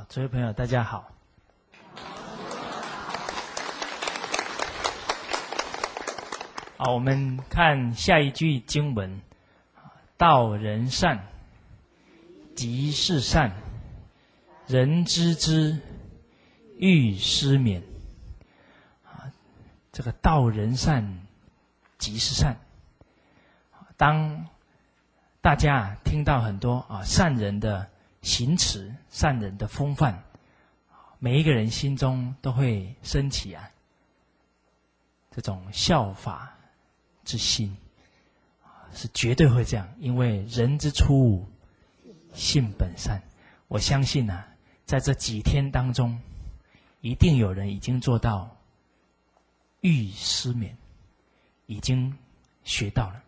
诸位朋友，大家好。我们看下一句经文：道人善，即是善，人知之，欲施勉。这个道人善，即是善。当大家听到很多善人的行持、善人的风范，每一个人心中都会升起这种效法之心，是绝对会这样。因为人之初，性本善。我相信在这几天当中，一定有人已经做到欲施勉，已经学到了，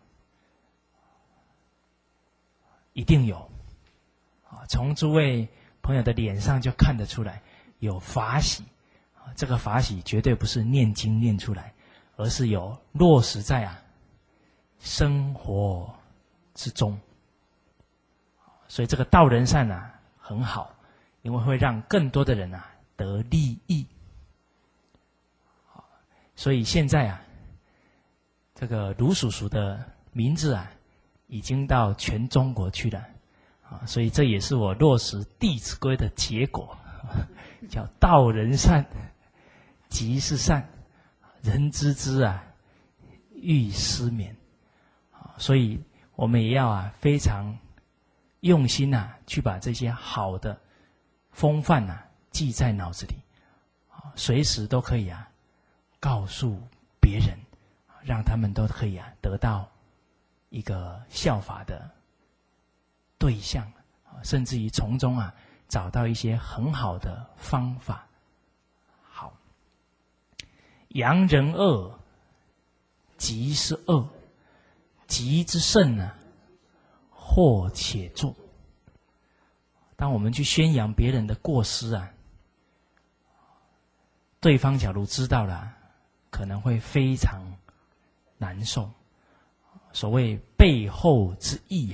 一定有。从诸位朋友的脸上就看得出来有法喜。这个法喜绝对不是念经念出来，而是有落实在生活之中。所以这个道人善很好，因为会让更多的人得利益。所以现在这个卢叔叔的名字已经到全中国去了。所以这也是我落实《弟子规》的结果，叫道人善，即是善，人知之，欲施勉。所以我们也要非常用心去把这些好的风范记在脑子里，随时都可以告诉别人，让他们都可以得到一个效法的对象，甚至于从中找到一些很好的方法。好，扬人恶，即是恶，极之甚或且作。当我们去宣扬别人的过失对方假如知道了，可能会非常难受。所谓背后之意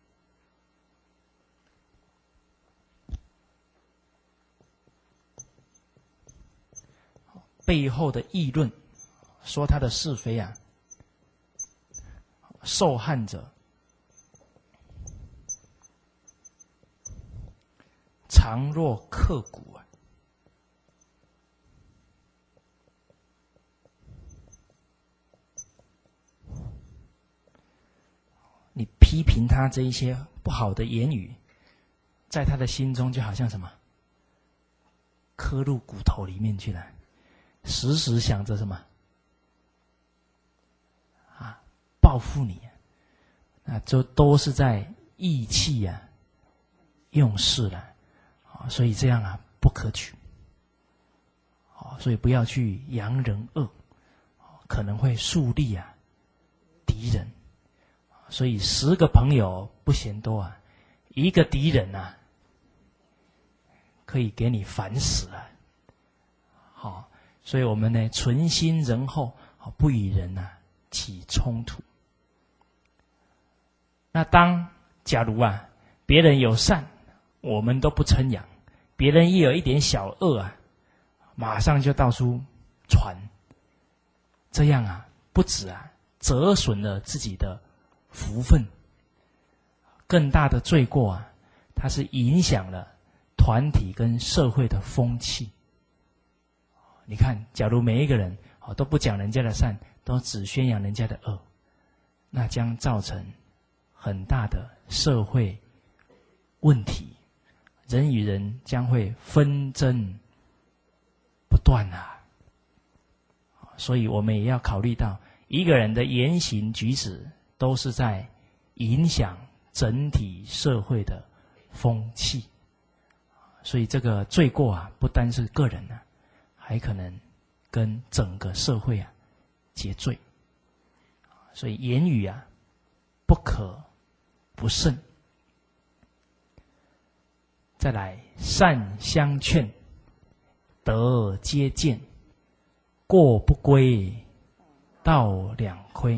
背后的议论，说他的是非受害者常若刻骨你批评他这一些不好的言语，在他的心中就好像什么刻入骨头里面去了，时时想着什么报复你，这都是在意气用事了。所以这样不可取。所以不要去扬人恶，可能会树立敌人。所以10个朋友不嫌多一个敌人可以给你烦死了。好，所以我们呢，存心仁厚，不与人起冲突。那假如别人有善，我们都不称扬；别人一有一点小恶马上就到处传。这样不止折损了自己的福分，更大的罪过它是影响了团体跟社会的风气。你看，假如每一个人都不讲人家的善，都只宣扬人家的恶，那将造成很大的社会问题，人与人将会纷争不断所以我们也要考虑到，一个人的言行举止都是在影响整体社会的风气。所以这个罪过不单是个人还可能跟整个社会结罪。所以言语不可不慎。再来，善相劝，德皆见，过不归，道两亏。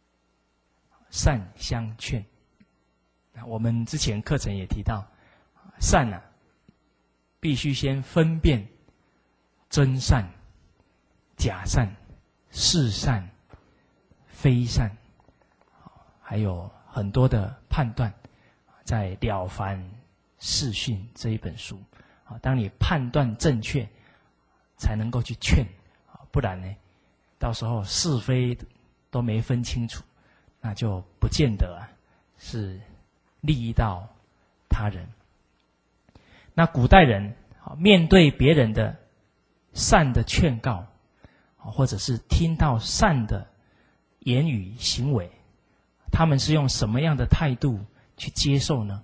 善相劝，我们之前课程也提到， 善啊，必须先分辨真善、假善、是善、非善，还有很多的判断，在《了凡四训》这一本书，当你判断正确，才能够去劝，不然呢，到时候是非都没分清楚，那就不见得是利益到他人。那古代人面对别人的善的劝告，或者是听到善的言语行为，他们是用什么样的态度去接受呢？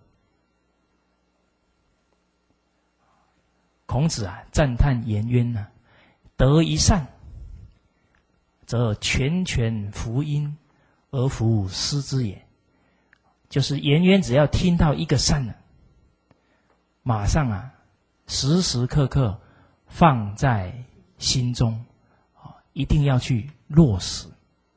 孔子赞叹颜渊得一善，则全权福音而弗施之也。就是颜渊只要听到一个善马上时时刻刻放在心中，一定要去落实。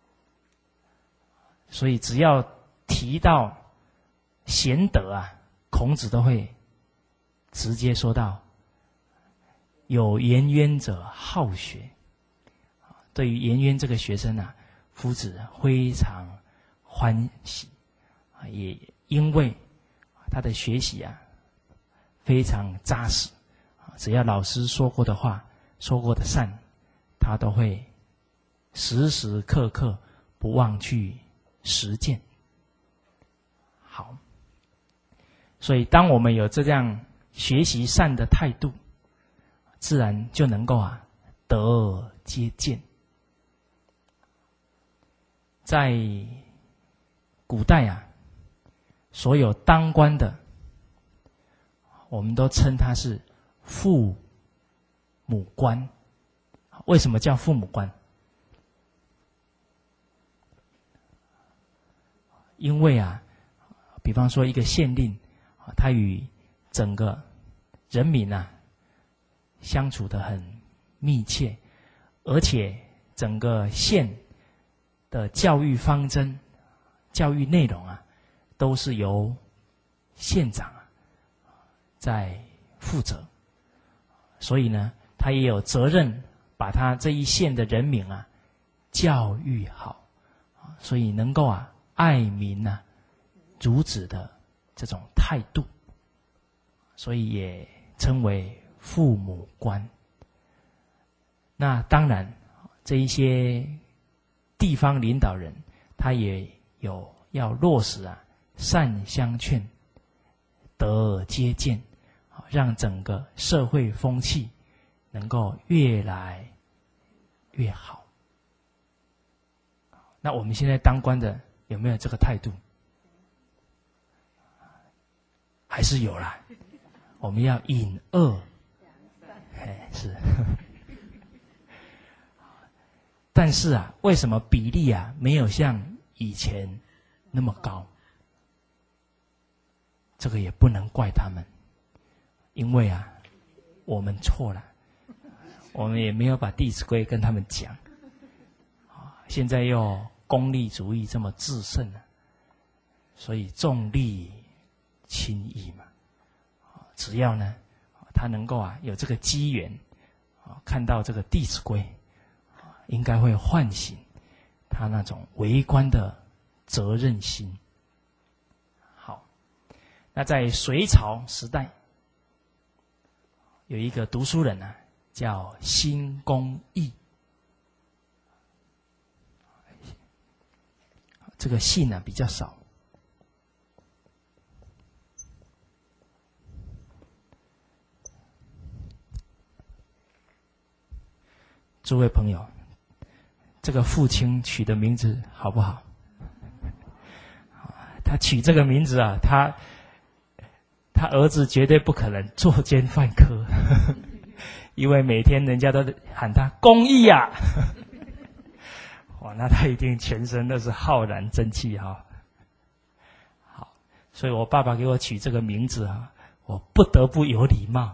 所以只要提到贤德孔子都会直接说到，有颜渊者好学。对于颜渊这个学生夫子非常欢喜，也因为他的学习非常扎实，只要老师说过的话、说过的善，他都会时时刻刻不忘去实践。好，所以当我们有这样学习善的态度，自然就能够得接见。在古代所有当官的，我们都称他是父母官。为什么叫父母官？因为比方说一个县令，他与整个人民相处得很密切，而且整个县的教育方针、教育内容都是由县长在负责，所以呢，他也有责任把他这一县的人民教育好，所以能够爱民如子的这种态度，所以也称为父母官。那当然，这一些地方领导人，他也有要落实善相劝、德接见，让整个社会风气能够越来越好。那我们现在当官的有没有这个态度？还是有啦。我们要隐恶，是。但是为什么比例没有像以前那么高？这个也不能怪他们，因为我们错了，我们也没有把《弟子规》跟他们讲。现在又功利主义这么制胜所以重利轻义嘛。只要呢，他能够有这个机缘看到这个《弟子规》，应该会唤醒他那种为官的责任心。好，那在隋朝时代，有一个读书人叫辛公义。这个姓比较少。诸位朋友，这个父亲取的名字好不好？他取这个名字他儿子绝对不可能作奸犯科，因为每天人家都喊他公义哇，那他一定全身都是浩然正气好，所以我爸爸给我取这个名字我不得不有礼貌。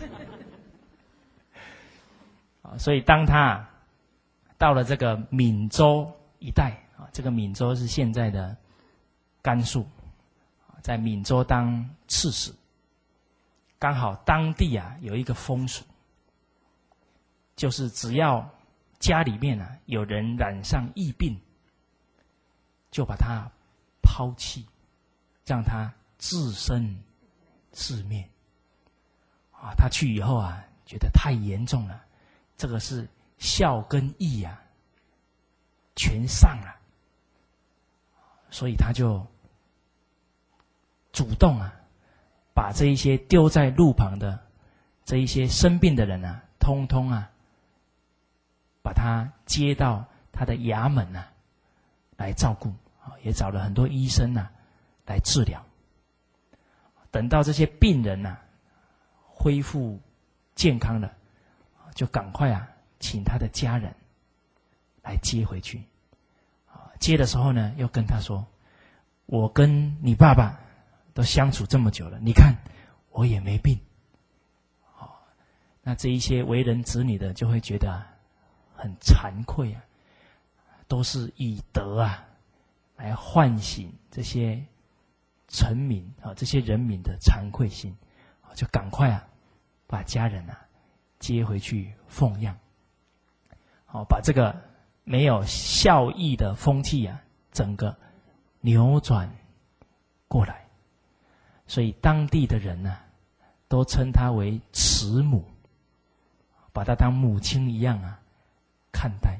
所以当他到了这个闽州一带这个闽州是现在的甘肃，在闽州当刺史。 刚好当地啊有一个风俗，就是只要家里面啊有人染上疫病，就把他抛弃，让他自生自灭。啊，他去以后啊，觉得太严重了，这个是孝跟义啊，全上了，所以他就主动啊，把这一些丢在路旁的这一些生病的人啊，通通啊，把他接到他的衙门啊来照顾，也找了很多医生啊来治疗。等到这些病人啊恢复健康了，就赶快啊请他的家人来接回去。接的时候呢，又跟他说：“我跟你爸爸都相处这么久了，你看我也没病。”那这一些为人子女的就会觉得很惭愧啊，都是以德啊来唤醒这些臣民啊，这些人民的惭愧心，就赶快啊把家人啊接回去奉养，把这个没有孝义的风气啊整个扭转过来。所以当地的人呢都称他为慈母，把他当母亲一样啊看待。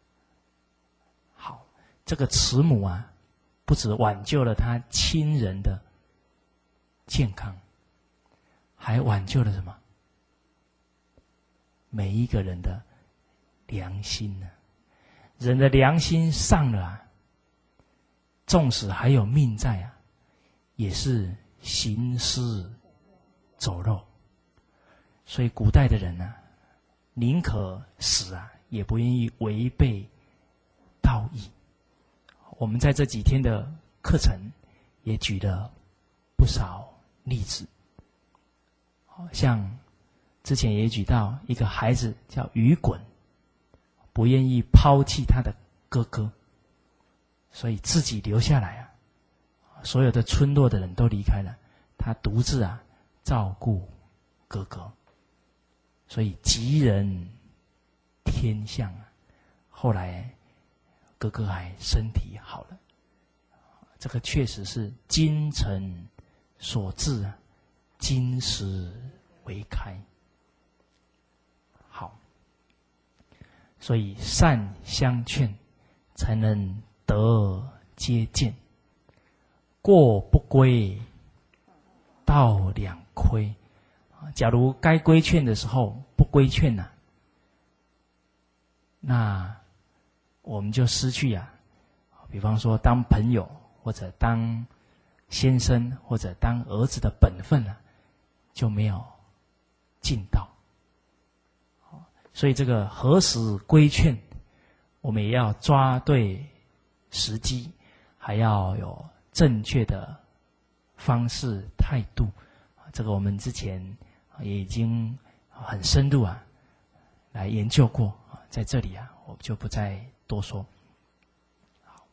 好，这个慈母啊不只挽救了他亲人的健康，还挽救了什么？每一个人的良心呢？人的良心丧了啊，纵使还有命在啊，也是行尸走肉。所以古代的人啊，宁可死啊，也不愿意违背道义。我们在这几天的课程也举了不少例子，像之前也举到一个孩子叫雨滚，不愿意抛弃他的哥哥，所以自己留下来啊，所有的村落的人都离开了，他独自啊照顾哥哥，所以吉人天相啊。后来哥哥还身体好了，这个确实是精诚所至啊，金石为开。好，所以善相劝，才能得接见。过不规，道两亏。假如该规劝的时候不规劝啊，那我们就失去啊，比方说当朋友或者当先生或者当儿子的本分啊，就没有尽到。所以这个何时规劝，我们也要抓对时机，还要有正确的方式态度。这个我们之前也已经很深入啊来研究过，在这里啊我就不再多说。好，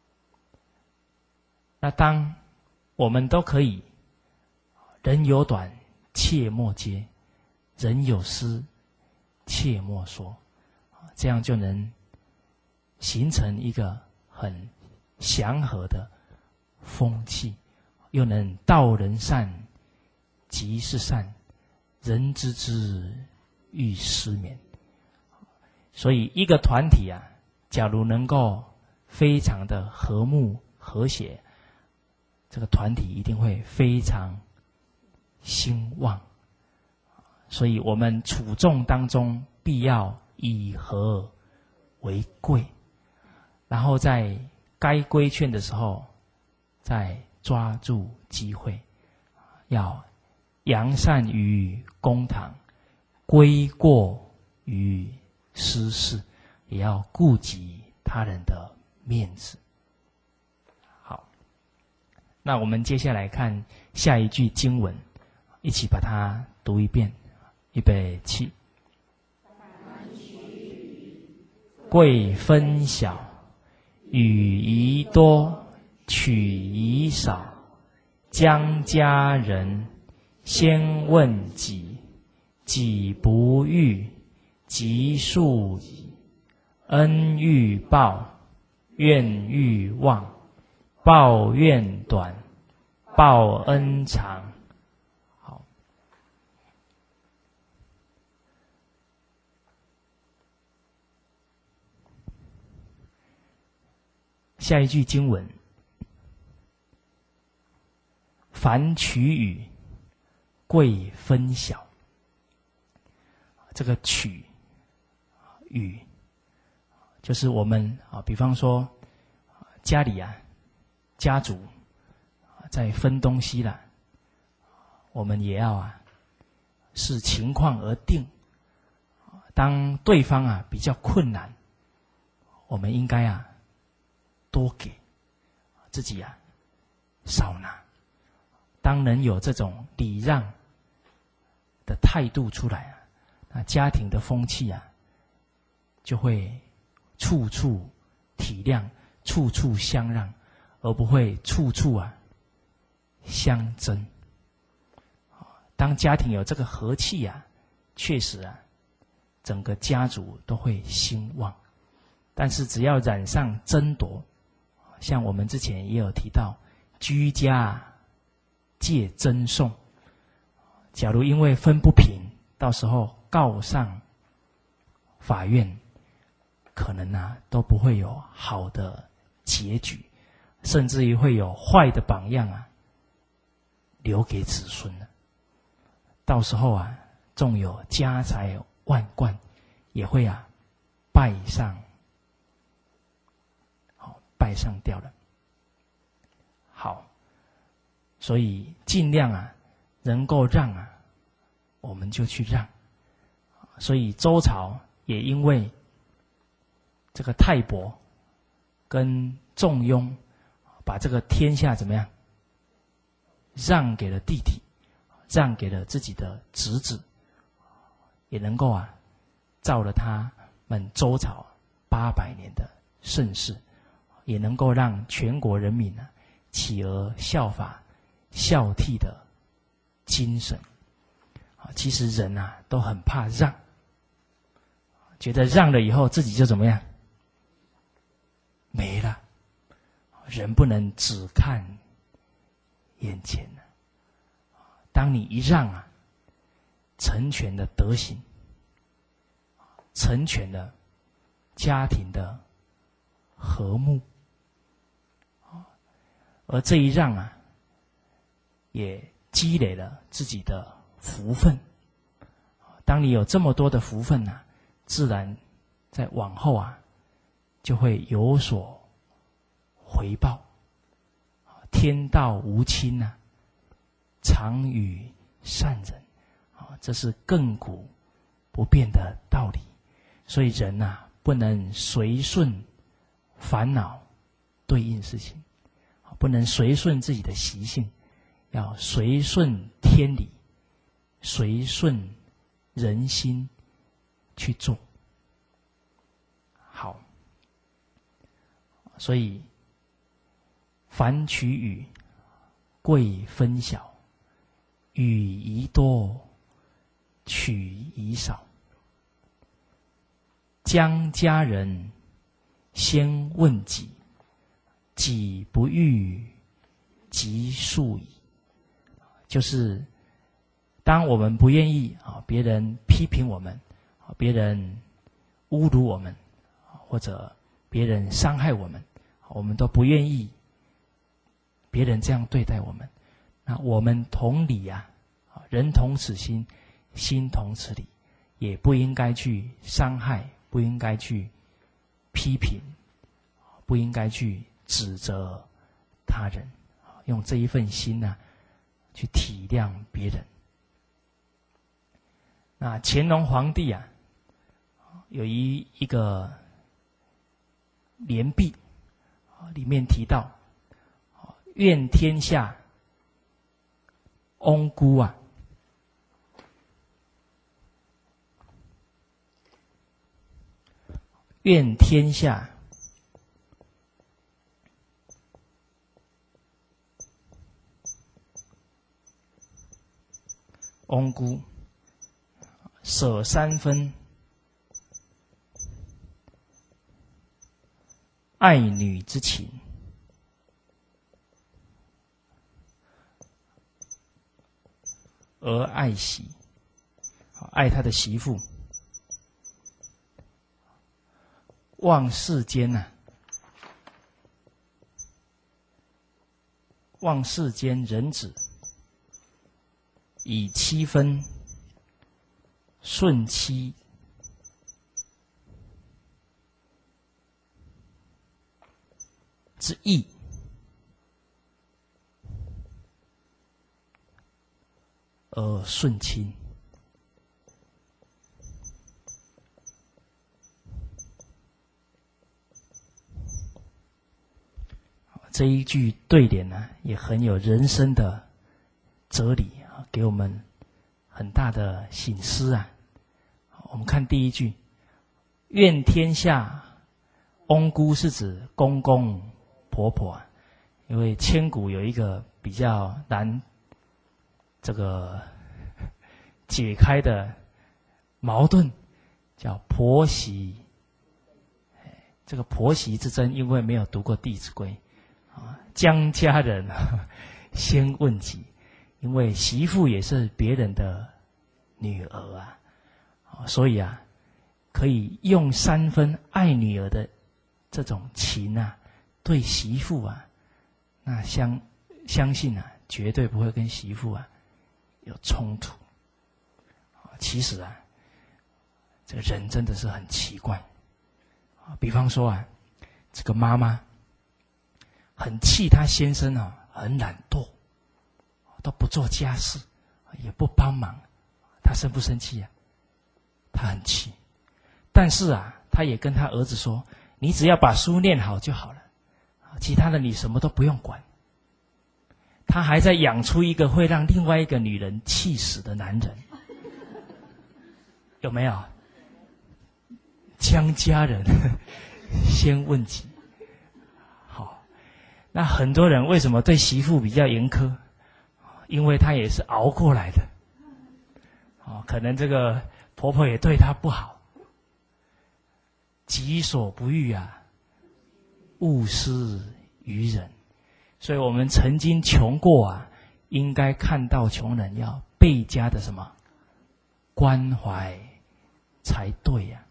那当我们都可以人有短切莫接，人有失切莫说，这样就能形成一个很祥和的风气，又能道人善即是善，人知之欲失眠。所以一个团体啊，假如能够非常的和睦和谐，这个团体一定会非常兴旺。所以我们处众当中必要以和为贵，然后在该规劝的时候再抓住机会，要扬善于公堂，归过于私事，也要顾及他人的面子。好，那我们接下来看下一句经文，一起把它读一遍。预备起。贵分晓，予宜多，取宜少，将家人先问己，己不欲，即速矣。恩欲报，怨欲忘。报怨短，报恩长。好，下一句经文：凡取与，贵分晓。这个取与，就是我们比方说家里家族在分东西了，我们也要视情况而定。当对方比较困难，我们应该多给，自己少拿。当能有这种礼让的态度出来那家庭的风气就会处处体谅，处处相让，而不会处处相争。当家庭有这个和气确实整个家族都会兴旺。但是只要染上争夺，像我们之前也有提到，居家戒争讼，假如因为分不平，到时候告上法院，可能都不会有好的结局，甚至于会有坏的榜样留给子孙了。到时候纵有家财万贯，也会败上掉了。好，所以尽量能够让我们就去让。所以周朝也因为这个泰伯跟仲雍把这个天下怎么样让给了弟弟，让给了自己的侄子，也能够造了他们周朝800年的盛世，也能够让全国人民起而效法孝悌的精神。其实人都很怕让，觉得让了以后自己就怎么样没了。人不能只看眼前当你一让成全了德行，成全了家庭的和睦，而这一让也积累了自己的福分。当你有这么多的福分自然在往后就会有所回报。天道无亲常与善人，这是亘古不变的道理。所以人不能随顺烦恼对应事情，不能随顺自己的习性，要随顺天理，随顺人心去做。好，所以凡取与，贵分晓。与宜多，取宜少。将家人，先问己，己不欲，即速矣。就是当我们不愿意别人批评我们，别人侮辱我们，或者别人伤害我们，我们都不愿意别人这样对待我们。那我们同理人同此心，心同此理，也不应该去伤害，不应该去批评，不应该去指责他人，用这一份心去体谅别人。那乾隆皇帝有一个联璧，里面提到愿天下翁姑愿天下翁姑舍3分爱女之情，而爱媳，爱他的媳妇，望世间呐、望世间人子，以7分顺妻之意，而顺亲。这一句对联呢，也很有人生的哲理啊，给我们很大的省思啊。我们看第一句，愿天下翁姑是指公公婆婆啊，因为千古有一个比较难这个解开的矛盾，叫婆媳。这个婆媳之争，因为没有读过《弟子规》啊，江家人先问己，因为媳妇也是别人的女儿啊，所以啊，可以用3分爱女儿的这种情啊，对媳妇啊，那相信啊，绝对不会跟媳妇啊有冲突。其实啊，这个人真的是很奇怪。比方说啊，这个妈妈很气她先生啊，很懒惰，都不做家事，也不帮忙，她生不生气啊？她很气。但是啊，她也跟她儿子说：“你只要把书念好就好了，其他的你什么都不用管。”她还在养出一个会让另外一个女人气死的男人，有没有？江家人先问己。好，那很多人为什么对媳妇比较严苛？因为她也是熬过来的。可能这个婆婆也对她不好。己所不欲啊，勿施于人。所以我们曾经穷过啊，应该看到穷人要倍加的什么关怀才对呀。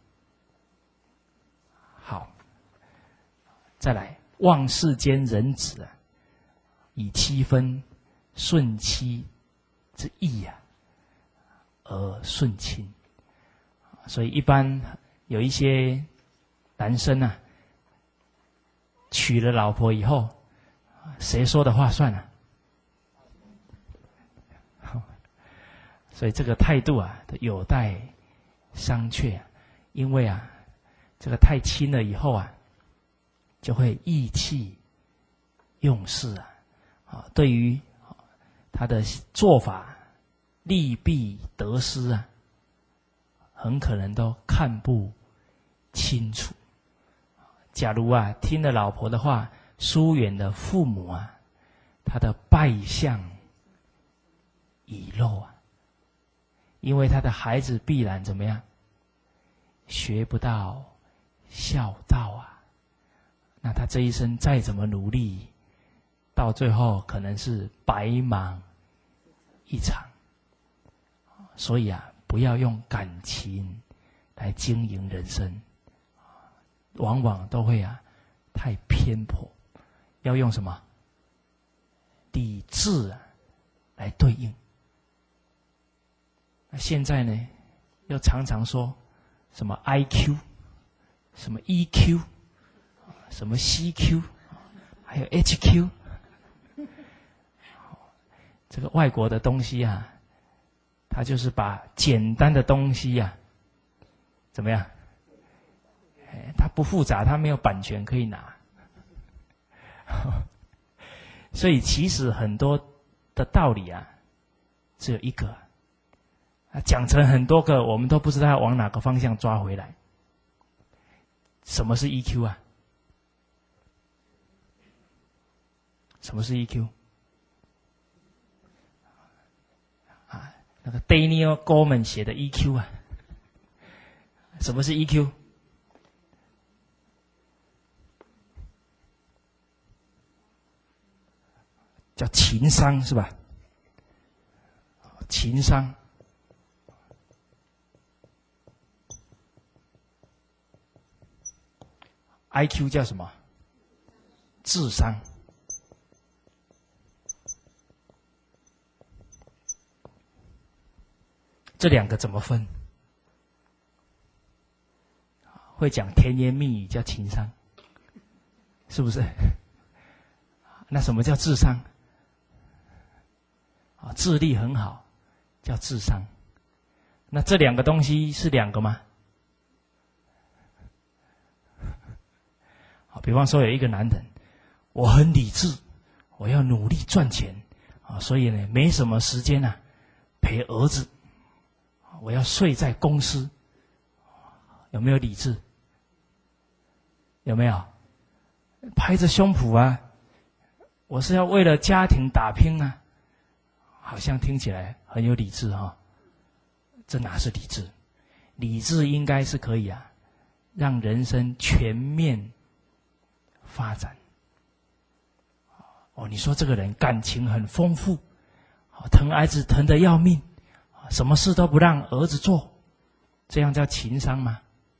好，再来，望世间人子啊，以7分顺妻之意啊，而顺亲。所以一般有一些男生啊，娶了老婆以后，谁说的话算了？所以这个态度啊，有待商榷啊。因为啊，这个太亲了以后啊，就会意气用事啊。对于他的做法利弊得失啊，很可能都看不清楚。假如啊，听了老婆的话，疏远了父母啊，他的败相已露啊。因为他的孩子必然怎么样？学不到孝道啊。那他这一生再怎么努力，到最后可能是白忙一场。所以啊，不要用感情来经营人生，往往都会啊太偏颇。要用什么？理智啊来对应。那现在呢，又常常说什么 IQ， 什么 EQ， 什么 CQ， 还有 HQ。这个外国的东西啊，它就是把简单的东西啊，怎么样？它不复杂，它没有版权可以拿。所以其实很多的道理啊，只有一个。讲成很多个，我们都不知道要往哪个方向抓回来。什么是 EQ 啊？什么是 EQ？ 那个 Daniel Goleman 写的 EQ 啊。什么是 EQ？ 叫情商是吧？情商。IQ 叫什么？智商。这两个怎么分？会讲甜言蜜语叫情商，是不是？那什么叫智商？智力很好叫智商。那这两个东西是两个吗？比方说有一个男人，我很理智，我要努力赚钱，所以呢没什么时间啊陪儿子，我要睡在公司。有没有理智？有没有？拍着胸脯啊，我是要为了家庭打拼啊，好像听起来很有理智哈。这哪是理智？理智应该是可以啊，让人生全面发展。你说这个人感情很丰富，疼儿子疼得要命，什么事都不让儿子做，这样叫情商吗？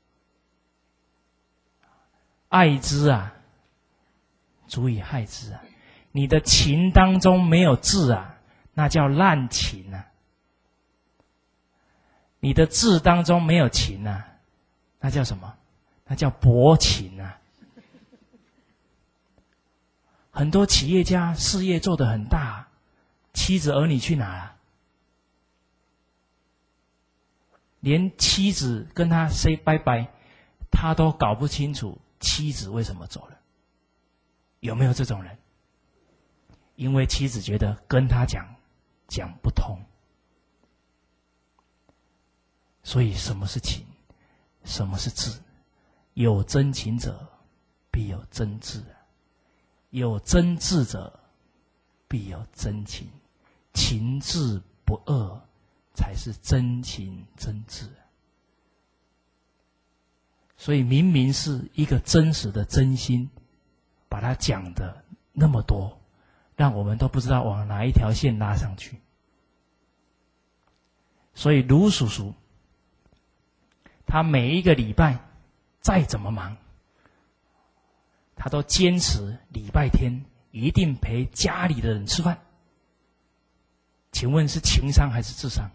爱之啊，足以害之啊！你的情当中没有智啊，那叫滥情啊！你的智当中没有情啊，那叫什么？那叫薄情啊！很多企业家事业做得很大，妻子儿女去哪了？连妻子跟他 say 拜拜，他都搞不清楚妻子为什么走了。有没有这种人？因为妻子觉得跟他讲不通。所以什么是情？什么是智？有真情者必有真智，有真智者必有真情，情智不二才是真情真智。所以明明是一个真实的真心，把它讲的那么多，让我们都不知道往哪一条线拉上去。所以卢叔叔他每一个礼拜再怎么忙，他都坚持礼拜天一定陪家里的人吃饭。请问是情商还是智商？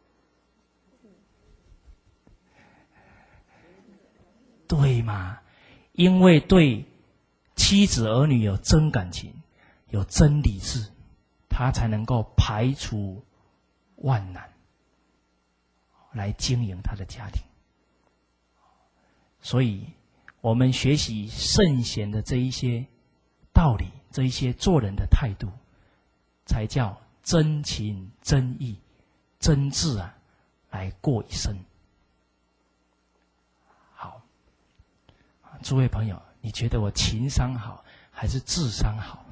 对嘛？因为对妻子儿女有真感情，有真理智，他才能够排除万难，来经营他的家庭。所以我们学习圣贤的这一些道理，这一些做人的态度，才叫真情真意真挚啊，来过一生。好，诸位朋友，你觉得我情商好还是智商好？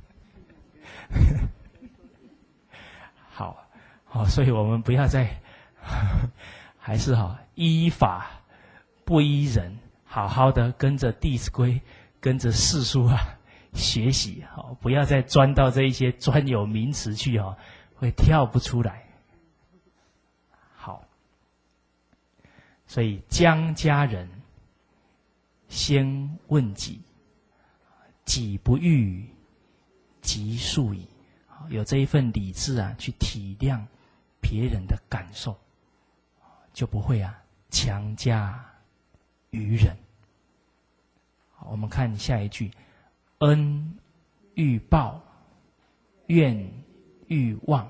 好，所以我们不要再还是依法不依人，好好的跟着《弟子规》跟着四书学习，不要再钻到这一些专有名词去，会跳不出来。好，所以将家人先问己，己不欲，即速矣。有这一份理智啊，去体谅别人的感受，就不会强加于人。我们看下一句，恩欲报，怨欲忘。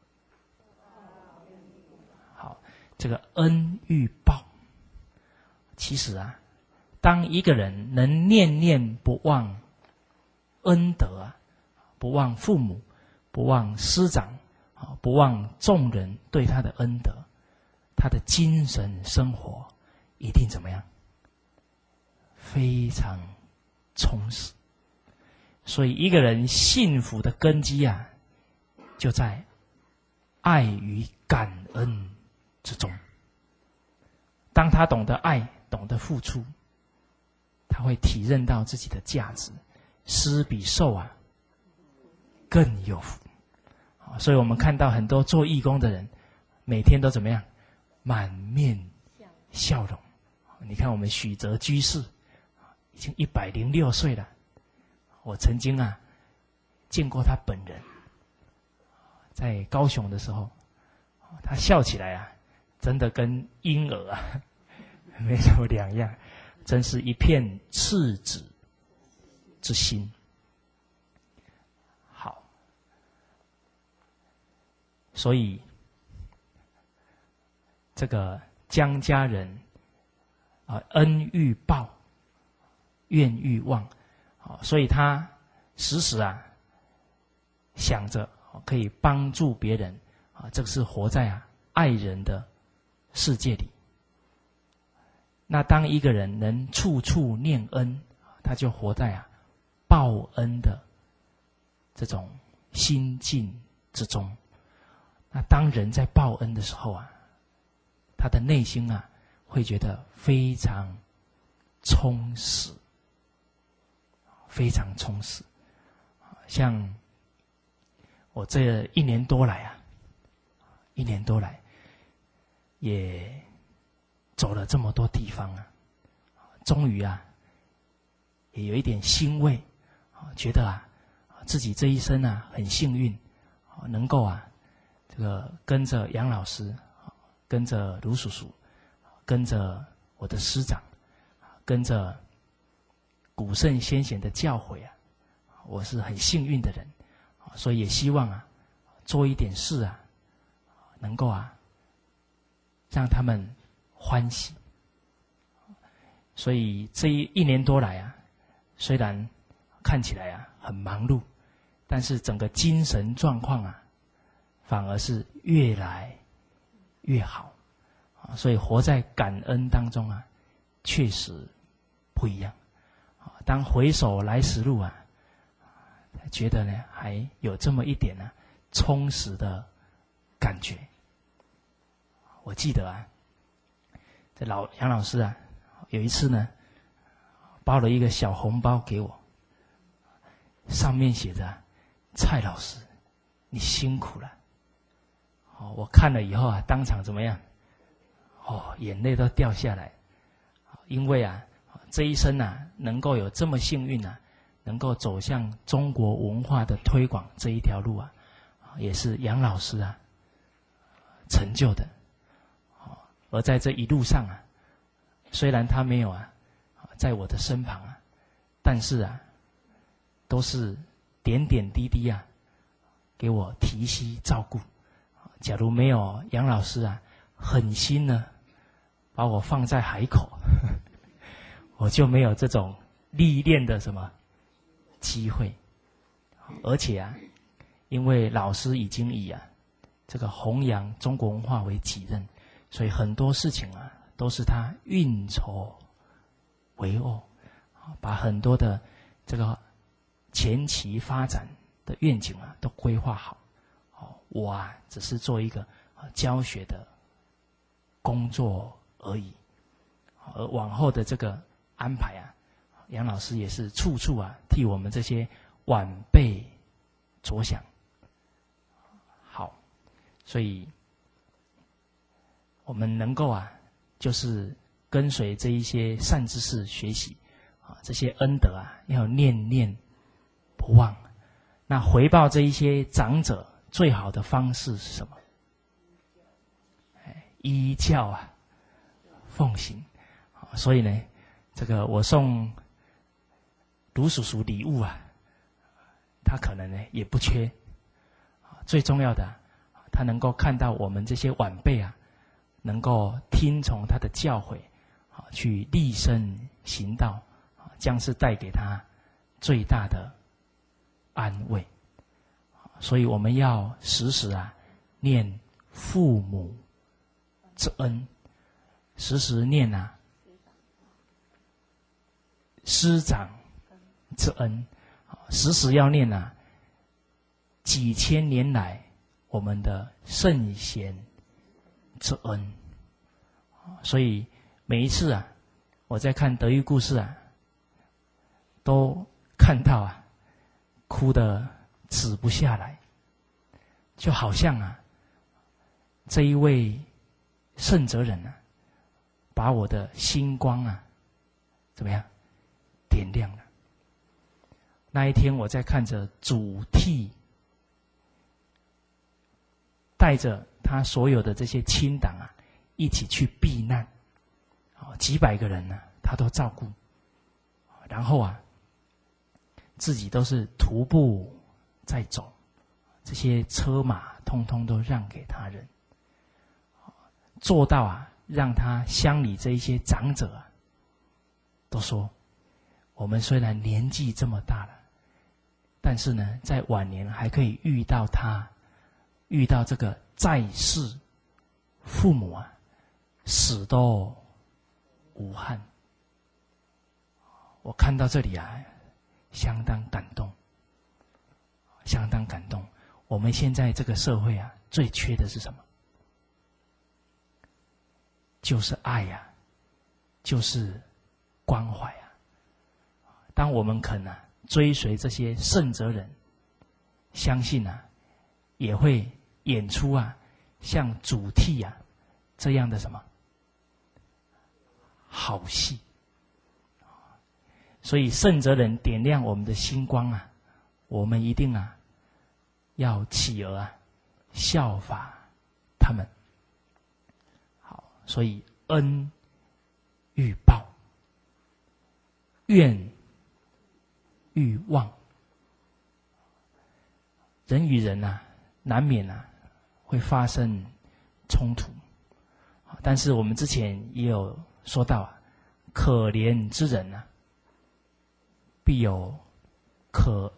好，这个恩欲报，其实当一个人能念念不忘恩德不忘父母，不忘师长，不忘众人对他的恩德，他的精神生活一定怎么样？非常充实。所以一个人幸福的根基就在爱与感恩之中。当他懂得爱，懂得付出，他会体认到自己的价值，施比受啊更有福。所以我们看到很多做义工的人，每天都怎么样？满面笑容。你看我们许哲居士，已经106岁了。我曾经啊见过他本人，在高雄的时候，他笑起来啊，真的跟婴儿啊没什么两样，真是一片赤子之心。好，所以这个江家人恩欲报，怨欲忘，所以他时时啊想着可以帮助别人这个是活在爱人的世界里。那当一个人能处处念恩，他就活在报恩的这种心境之中。那当人在报恩的时候啊，他的内心啊会觉得非常充实，非常充实。像我这1年多来也走了这么多地方啊，终于啊也有一点欣慰，觉得自己这一生很幸运，能够这个跟着杨老师，跟着卢叔叔，跟着我的师长，跟着古圣先贤的教诲我是很幸运的人，所以也希望做一点事能够让他们欢喜。所以这1年多来虽然看起来很忙碌，但是整个精神状况反而是越来越好。所以活在感恩当中确实不一样。当回首来时路觉得呢还有这么一点充实的感觉。我记得这杨老师有一次呢包了一个小红包给我，上面写着蔡老师你辛苦了。我看了以后当场怎么样？眼泪都掉下来。因为这一生能够有这么幸运能够走向中国文化的推广这一条路也是杨老师成就的。而在这一路上虽然他没有在我的身旁但是都是点点滴滴给我提携照顾。假如没有杨老师狠心呢把我放在海口我就没有这种历练的什么机会。而且因为老师已经以这个弘扬中国文化为己任，所以很多事情都是他运筹帷幄，把很多的这个前期发展的愿景都规划好。我只是做一个教学的工作而已。而往后的这个安排杨老师也是处处替我们这些晚辈着想。好，所以我们能够就是跟随这一些善知识学习这些恩德要念念不忘。那回报这一些长者最好的方式是什么？依教奉行。所以呢这个我送卢叔叔礼物他可能呢也不缺。最重要的他能够看到我们这些晚辈能够听从他的教诲去立身行道，将是带给他最大的安慰。所以我们要时时念父母之恩，时时念师长之恩，时时要念几千年来我们的圣贤之恩。所以每一次啊，我在看德育故事啊，都看到啊，哭得止不下来，就好像啊，这一位圣哲人啊，把我的星光啊，怎么样，点亮了。那一天我在看着主替带着他所有的这些亲党啊，一起去避难，几百个人呢，他都照顾，然后啊，自己都是徒步在走，这些车马通通都让给他人，做到啊，让他乡里这一些长者啊，都说，我们虽然年纪这么大了，但是呢，在晚年还可以遇到他，遇到这个在世父母啊，死都无憾。我看到这里啊，相当感动，相当感动。我们现在这个社会啊，最缺的是什么？就是爱呀，就是关怀啊。当我们肯啊追随这些圣哲人，相信啊，也会演出啊像主题啊这样的什么好戏。所以圣哲人点亮我们的星光啊，我们一定啊要企鹅啊效法他们。好，所以恩欲报，怨欲忘。人与人啊，难免啊会发生冲突，但是我们之前也有说到啊，可怜之人啊，必有可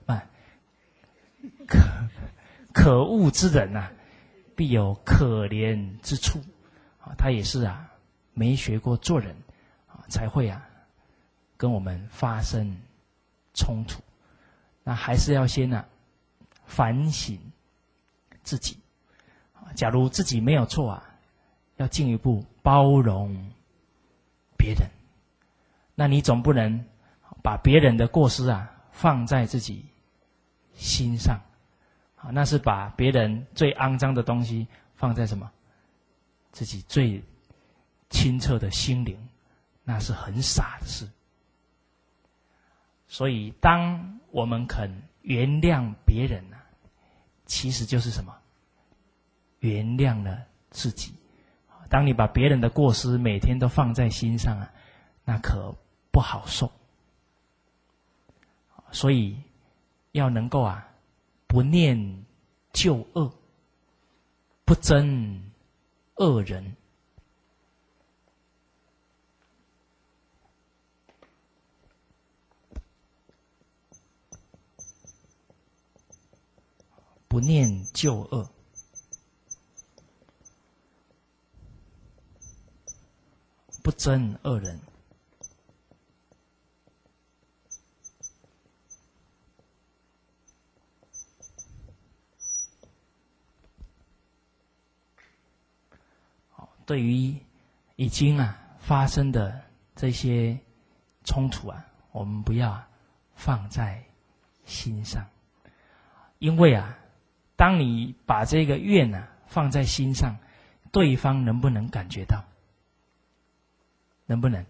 恶之人啊，必有可怜之处。他也是啊，没学过做人才会啊跟我们发生冲突。那还是要先啊反省自己。假如自己没有错啊，要进一步包容别人。那你总不能把别人的过失啊放在自己心上，那是把别人最肮脏的东西放在什么？自己最清澈的心灵，那是很傻的事。所以当我们肯原谅别人啊，其实就是什么？原谅了自己。当你把别人的过失每天都放在心上啊，那可不好受。所以要能够啊不念旧恶，不憎恶人。不念旧恶，不憎恶人。对于已经啊发生的这些冲突啊，我们不要放在心上，因为啊，当你把这个怨啊放在心上，对方能不能感觉到？能不能？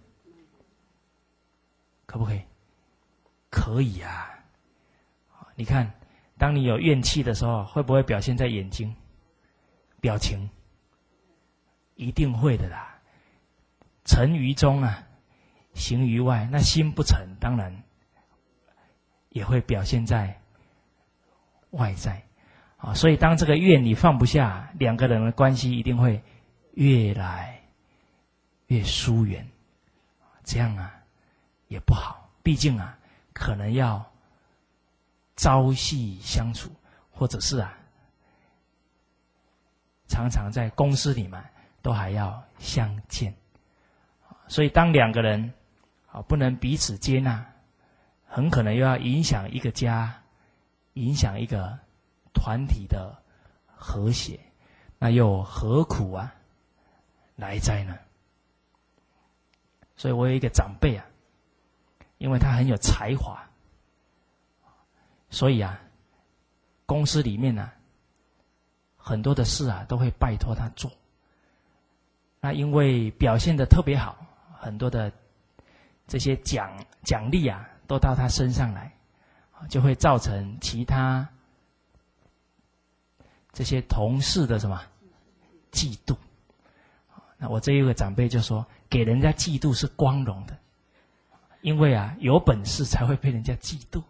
可不可以？可以啊。你看，当你有怨气的时候，会不会表现在眼睛、表情？一定会的啦。诚于中啊，行于外。那心不诚，当然也会表现在外在啊。所以当这个怨你放不下，两个人的关系一定会越来越疏远。这样啊也不好，毕竟啊可能要朝夕相处，或者是啊常常在公司里面都还要相见。所以当两个人不能彼此接纳，很可能又要影响一个家，影响一个团体的和谐，那又何苦啊来哉呢？所以我有一个长辈啊，因为他很有才华，所以啊，公司里面啊，很多的事啊都会拜托他做。那因为表现得特别好，很多的这些奖励啊，都到他身上来，就会造成其他这些同事的什么嫉妒。那我这一个长辈就说，给人家嫉妒是光荣的，因为啊有本事才会被人家嫉妒。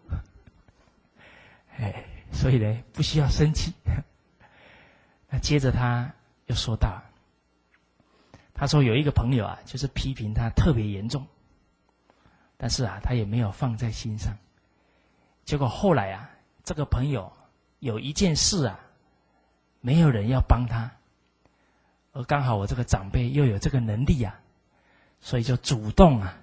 所以呢不需要生气。那接着他又说到，他说有一个朋友啊，就是批评他特别严重，但是啊他也没有放在心上。结果后来啊，这个朋友有一件事啊，没有人要帮他，而刚好我这个长辈又有这个能力啊，所以就主动啊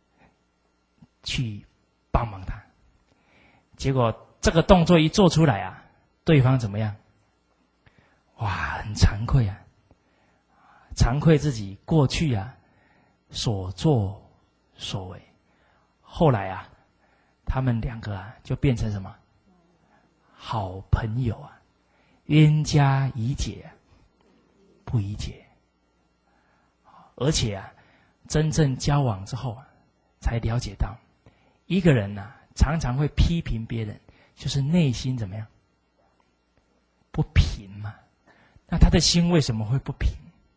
去帮忙他。结果这个动作一做出来啊，对方怎么样？哇，很惭愧啊，惭愧自己过去啊所作所为。后来啊，他们两个啊就变成什么？好朋友啊，冤家宜解不宜结。而且啊，真正交往之后啊，才了解到，一个人啊常常会批评别人，就是内心怎么样？不平嘛。那他的心为什么会不平？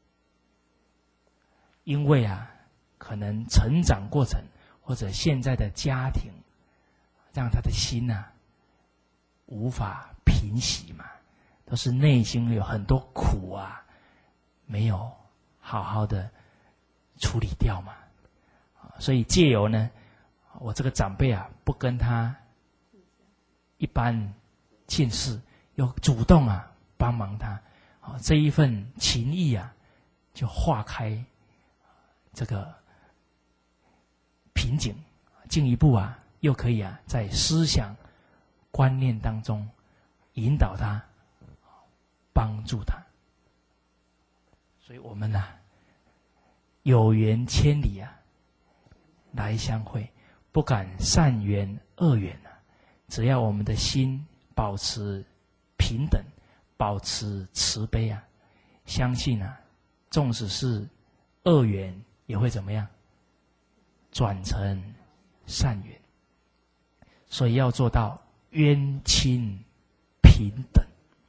因为啊，可能成长过程或者现在的家庭，让他的心啊无法平息嘛，都是内心有很多苦啊，没有好好的处理掉嘛。所以借由呢，我这个长辈啊，不跟他一般见识，又主动啊帮忙他，这一份情谊啊，就化开这个瓶颈，进一步啊，又可以啊，在思想观念当中引导他，帮助他。所以我们啊，有缘千里啊，来相会，不敢善缘恶缘啊。只要我们的心保持平等，保持慈悲啊，相信啊，纵使是恶缘，也会怎么样？转成善缘。所以要做到冤亲平等。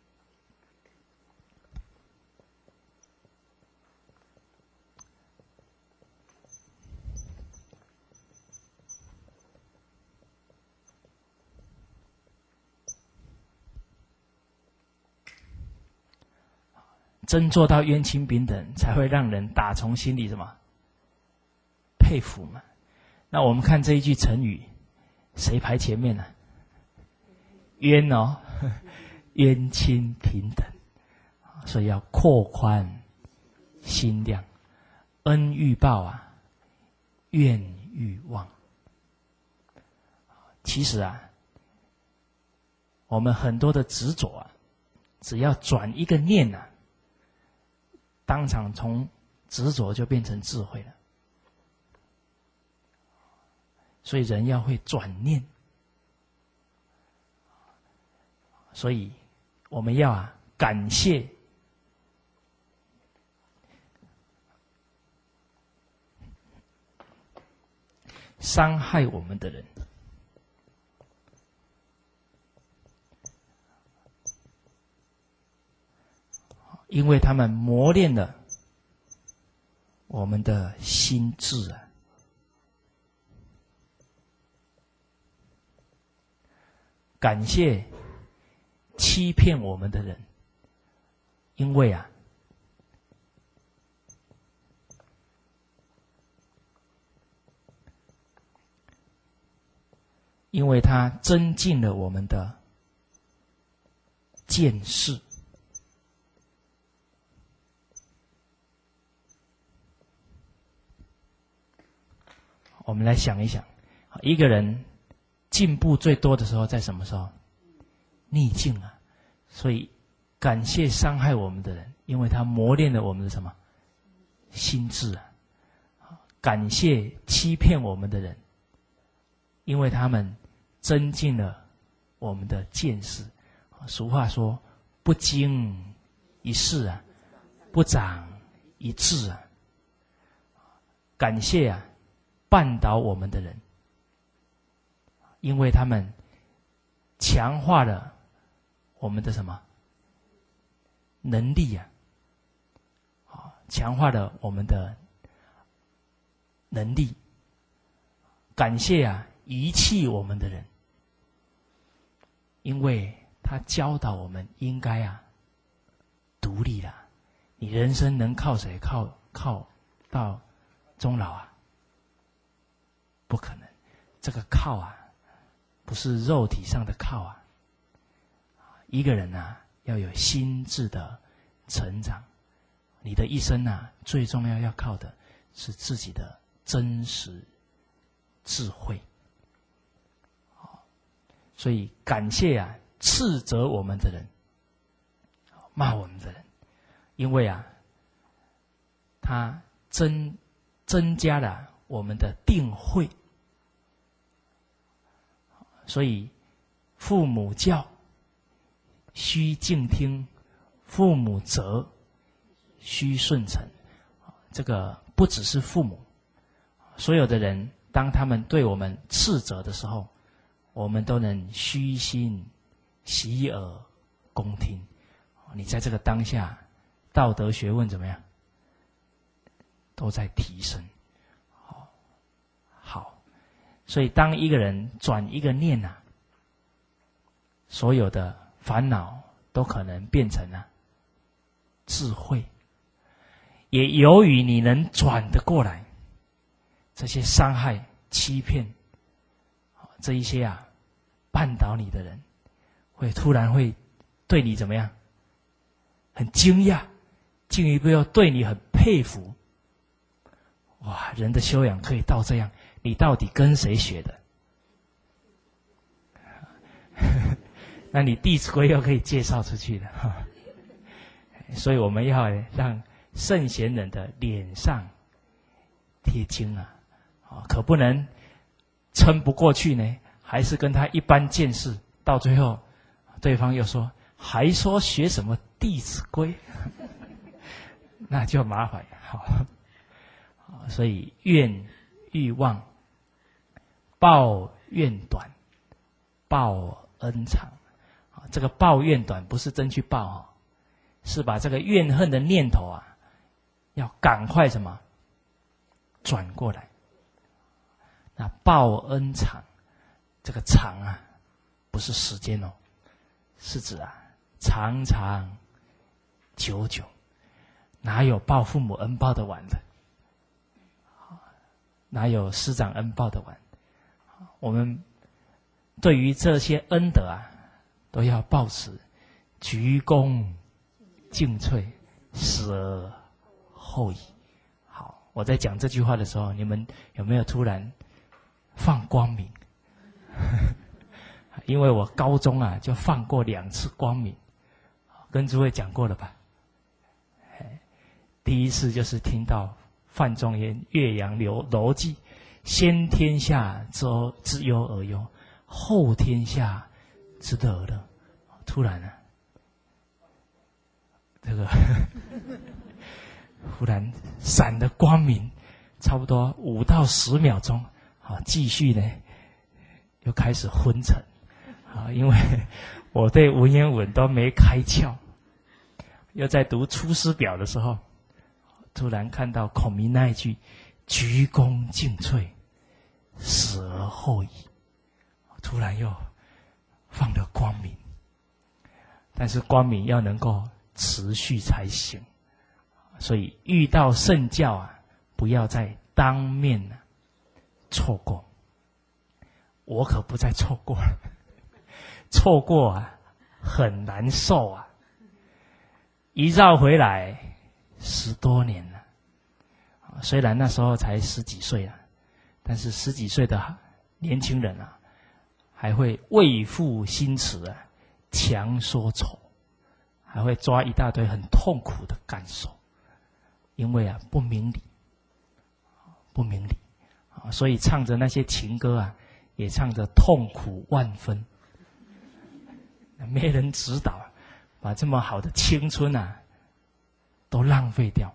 真做到冤亲平等，才会让人打从心里什么佩服嘛。那我们看这一句成语，谁排前面呢？冤哦，冤亲平等，所以要扩宽心量，恩欲报啊，怨欲忘。其实啊，我们很多的执着啊，只要转一个念啊，当场从执着就变成智慧了。所以人要会转念，所以我们要啊感谢伤害我们的人，因为他们磨练了我们的心智啊。感谢欺骗我们的人，因为啊，因为他增进了我们的见识。我们来想一想，一个人进步最多的时候在什么时候？逆境啊！所以感谢伤害我们的人，因为他磨练了我们的什么？ 心智啊，感谢欺骗我们的人，因为他们增进了我们的见识。俗话说，不经一事啊，不长一智啊。感谢啊，绊倒我们的人，因为他们强化了我们的什么能力啊，强化了我们的能力。感谢啊，遗弃我们的人，因为他教导我们应该啊独立啦。你人生能靠谁靠到终老啊？不可能。这个靠啊，不是肉体上的靠啊。一个人啊，要有心智的成长。你的一生啊，最重要要靠的是自己的真实智慧。所以感谢啊，斥责我们的人，骂我们的人，因为啊，他增加了我们的定慧。所以父母教，须敬听；父母责，须顺承。这个不只是父母，所有的人，当他们对我们斥责的时候，我们都能虚心洗耳恭听。你在这个当下，道德学问怎么样？都在提升。好，所以当一个人转一个念啊，所有的烦恼都可能变成了智慧。也由于你能转得过来，这些伤害、欺骗，这一些啊绊倒你的人，突然会对你怎么样？很惊讶，进一步要对你很佩服。哇，人的修养可以到这样，你到底跟谁学的？那你《弟子规》又可以介绍出去的。所以我们要让圣贤人的脸上贴金啊，可不能撑不过去呢，还是跟他一般见识，到最后对方又说，还说学什么《弟子规》，那就麻烦。好，所以怨欲望，报怨短，报恩长。这个报怨短不是真去报，是把这个怨恨的念头啊，要赶快什么转过来。那报恩长，这个长啊，不是时间哦，是指啊长长久久。哪有报父母恩报的晚的？哪有师长恩报的晚？我们对于这些恩德啊，都要抱持鞠躬尽瘁，死而后已。好，我在讲这句话的时候，你们有没有突然放光明？因为我高中啊就放过2次光明，跟诸位讲过了吧？第一次就是听到范仲淹《岳阳楼记》，先天下之忧而忧，后天下之乐而乐。突然啊，这个忽然闪的光明，差不多5到10秒钟，好，继续呢又开始昏沉啊，因为我对文言文都没开窍，又在读《出师表》的时候，突然看到孔明那一句“鞠躬尽瘁，死而后已”，突然又放了光明。但是光明要能够持续才行，所以遇到圣教啊，不要再当面错过。我可不再错过了，错过啊很难受啊。一绕回来10多年了，虽然那时候才10几岁啊，但是10几岁的年轻人啊，还会为赋新词啊，强说愁，还会抓一大堆很痛苦的感受， 因为啊不明理，不明理啊，所以唱着那些情歌啊，也唱着痛苦万分，没人指导，把这么好的青春啊都浪费掉。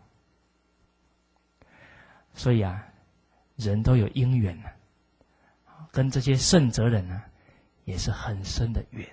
所以啊，人都有因缘啊，跟这些圣哲人啊也是很深的缘。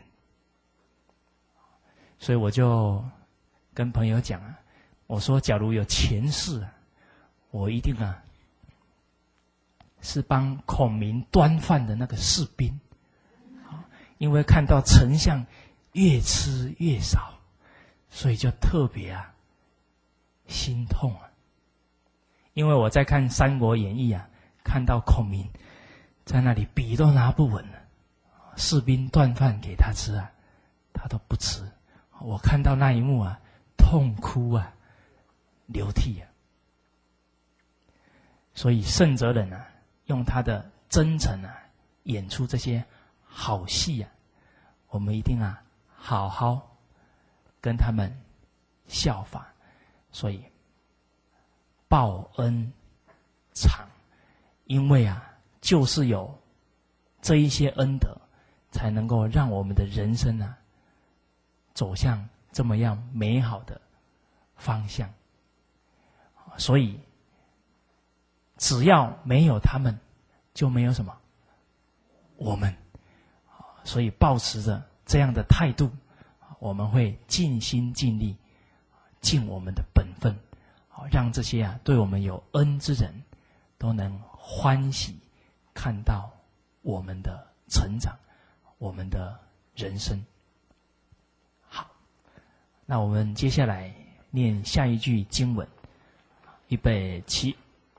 所以我就跟朋友讲啊，我说假如有前世啊，我一定啊是帮孔明端饭的那个士兵，因为看到丞相越吃越少，所以就特别啊心痛啊。因为我在看《三国演义》啊，看到孔明在那里笔都拿不稳了，士兵端饭给他吃啊，他都不吃。我看到那一幕啊，痛哭啊，流涕啊。所以圣哲人啊，用他的真诚啊，演出这些好戏啊，我们一定啊，好好跟他们效法。所以报恩偿，因为啊，就是有这一些恩德，才能够让我们的人生啊，走向这么样美好的方向。所以只要没有他们，就没有什么我们。所以抱持着这样的态度，我们会尽心尽力，尽我们的本分，让这些啊对我们有恩之人都能欢喜看到我们的成长，我们的人生。好，那我们接下来念下一句经文，预备起。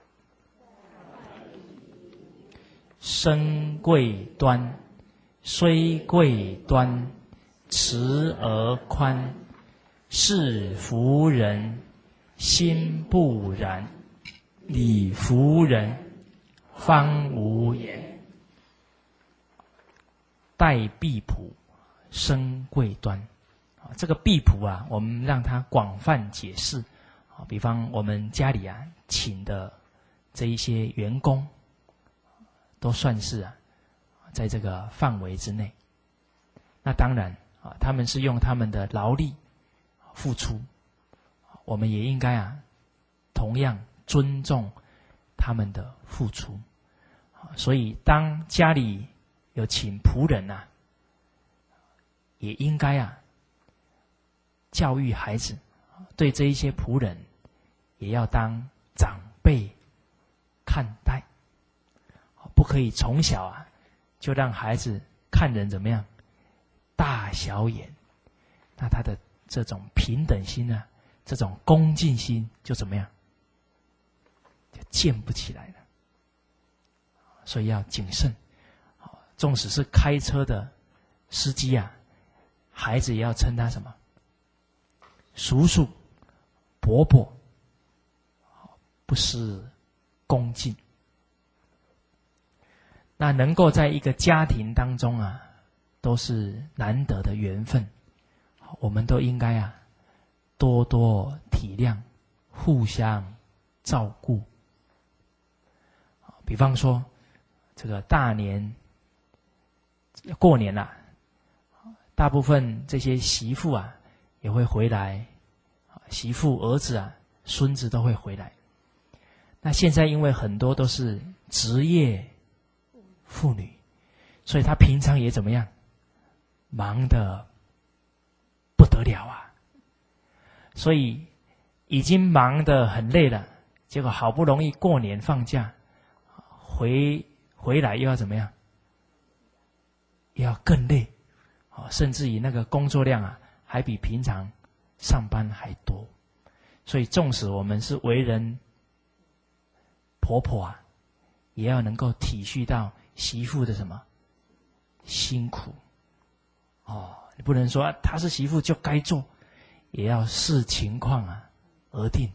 身贵端，虽贵端，慈而宽，是福人心不然，礼服人方无言。戴婢仆，身贵端。这个婢仆啊，我们让它广泛解释。比方我们家里啊请的这一些员工，都算是啊在这个范围之内。那当然啊，他们是用他们的劳力付出，我们也应该啊同样尊重他们的付出。所以当家里有请仆人啊，也应该啊教育孩子，对这一些仆人也要当长辈看待，不可以从小啊就让孩子看人怎么样大小眼，那他的这种平等心啊，这种恭敬心就怎么样，就建不起来了。所以要谨慎，纵使是开车的司机啊，孩子也要称他什么叔叔伯伯，不失恭敬。那能够在一个家庭当中啊，都是难得的缘分，我们都应该啊多多体谅，互相照顾。比方说这个大年过年啊，大部分这些媳妇啊也会回来，媳妇儿子啊孙子都会回来。那现在因为很多都是职业妇女，所以她平常也怎么样，忙得不得了啊。所以已经忙得很累了，结果好不容易过年放假，回来又要怎么样，又要更累，甚至于那个工作量啊还比平常上班还多。所以纵使我们是为人婆婆啊，也要能够体恤到媳妇的什么辛苦。你不能说她是媳妇就该做，也要视情况啊而定。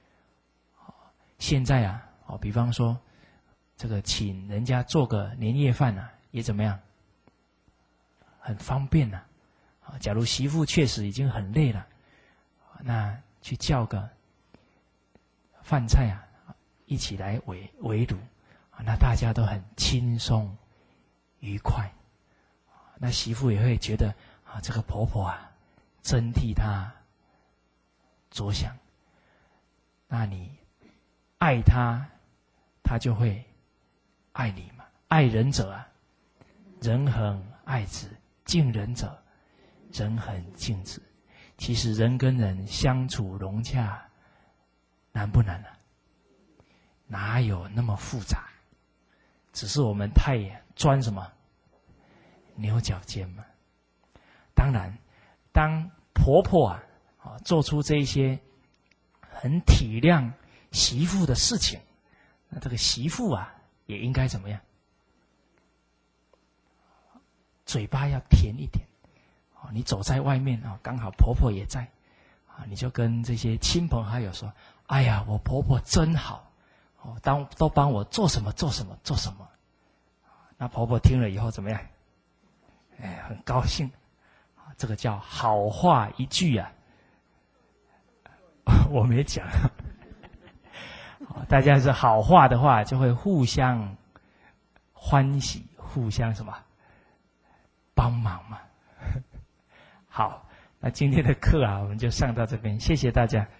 现在啊，比方说这个请人家做个年夜饭啊，也怎么样，很方便啊。假如媳妇确实已经很累了，那去叫个饭菜啊，一起来围炉啊，那大家都很轻松愉快，那媳妇也会觉得啊，这个婆婆啊，真替她着想。那你爱她，她就会爱你嘛。爱人者啊，人恒爱之；敬人者，人恒敬之。其实人跟人相处融洽，难不难啊？哪有那么复杂？只是我们太钻什么牛角尖嘛。当然，当婆婆啊做出这一些很体谅媳妇的事情，那这个媳妇啊也应该怎么样？嘴巴要甜一点。你走在外面啊，刚好婆婆也在啊，你就跟这些亲朋好友说：“哎呀，我婆婆真好哦，都帮我做什么做什么做什么。”那婆婆听了以后怎么样？哎，很高兴。这个叫好话一句啊。我没讲。大家是好话的话，就会互相欢喜，互相什么帮忙嘛。好，那今天的课啊，我们就上到这边，谢谢大家。